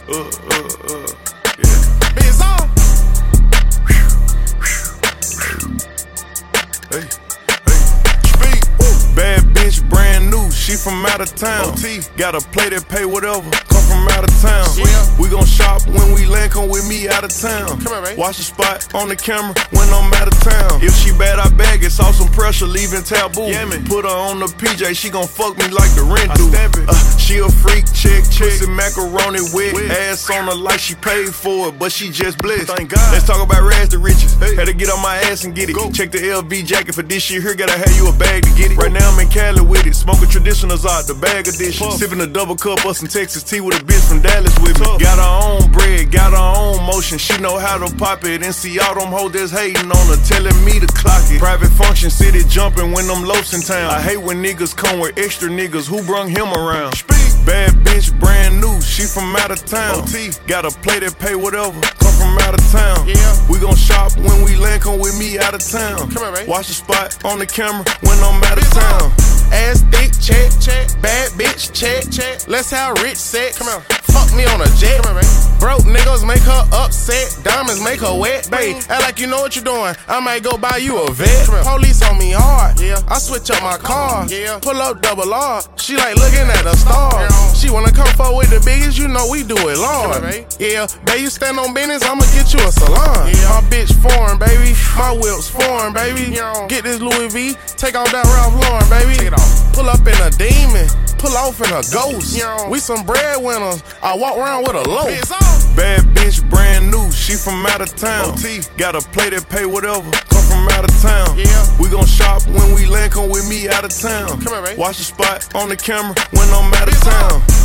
Yeah. Biz on. Hey. Speak. Bad bitch, brand new. She from out of town. OT. Got a play that pay whatever. Come from out of town. Yeah. We gon' shop when we land. Come with me out of town. Come on, man. Watch the spot on the camera when I'm out of town. If she bad, I bag it. Saw some pressure, leaving taboo. Yeah, put her on the PJ. She gon' fuck me like the rent do. She a freak, check. Pussy macaroni wet. Ass on her like she paid for it, but she just blessed. Thank God. Let's talk about rags to riches. Hey. Had to get on my ass and get it. Go. Check the LV jacket for this shit here. Gotta have you a bag to get it. Right now I'm in Cali with it. Smoking traditionals out the bag edition. Sipping a double cup of some Texas tea with a bitch from Dallas with me. Got her own bread, got her own motion. She know how to pop it and see all them hoes that's hating on her, telling me to clock it. Private function, city jumping when them loafs in town. I hate when niggas come with extra niggas. Who brung him around? Speak. Bad bitch, brand new. She from out of town. OT. Got a play that pay whatever. Come from out of town. Yeah. We gon' shop when we land. Come with me out of town. Come on, man. Watch the spot on the camera when I'm out of town. Ass thick, check. Bad bitch, check. Let's have rich sex. Come on. Fuck me on a jet. Come on, man. Broke niggas make her upset. Diamonds make her wet. Babe, act like you know what you're doing. I might go buy you a vet. Police on me hard. Yeah. I switch up my car. Yeah. Pull up double R. She like looking at a star. She wanna come forward with the biggest. You know we do it long. Yeah. Babe, you stand on business. I'ma get you a salon. Yeah. My bitch foreign, baby. My whip's foreign, baby. Get this Louis V. Take off that Ralph Lauren, baby. Take it off. Pull up in a demon. Pull off in a ghost. We some breadwinners. I walk around with a loaf. Bad bitch, brand new. She from out of town. OT. Got a play that pay whatever. Come from out of town. Yeah. We gon' shop when we land. Come with me out of town. Come on, man. Watch the spot on the camera when I'm out of town.